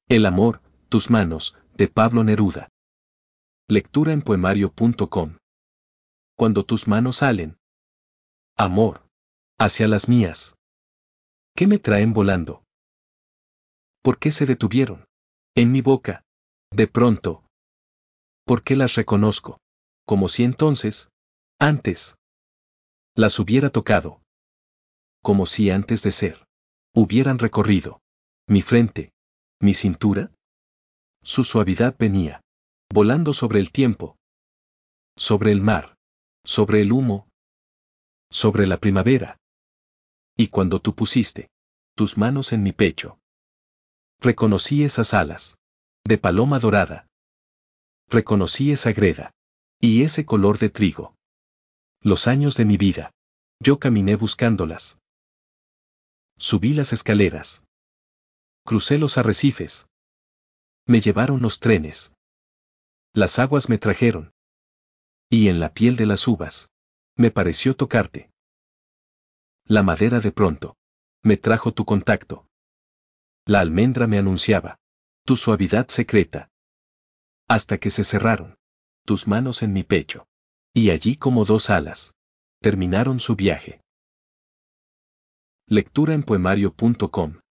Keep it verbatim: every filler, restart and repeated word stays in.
El amor, tus manos, de Pablo Neruda. Lectura en poemario punto com. Cuando tus manos salen, amor, hacia las mías, ¿qué me traen volando? ¿Por qué se detuvieron en mi boca, de pronto? ¿Por qué las reconozco? Como si entonces, antes, las hubiera tocado. Como si antes de ser, hubieran recorrido mi frente, mi cintura. Su suavidad venía volando sobre el tiempo, sobre el mar, sobre el humo, sobre la primavera. Y cuando tú pusiste tus manos en mi pecho, reconocí esas alas de paloma dorada. Reconocí esa greda y ese color de trigo. Los años de mi vida, yo caminé buscándolas. Subí las escaleras. Crucé los arrecifes. Me llevaron los trenes. Las aguas me trajeron. Y en la piel de las uvas, me pareció tocarte. La madera de pronto, me trajo tu contacto. La almendra me anunciaba tu suavidad secreta. Hasta que se cerraron tus manos en mi pecho. Y allí como dos alas, terminaron su viaje. Lectura en poemario punto com.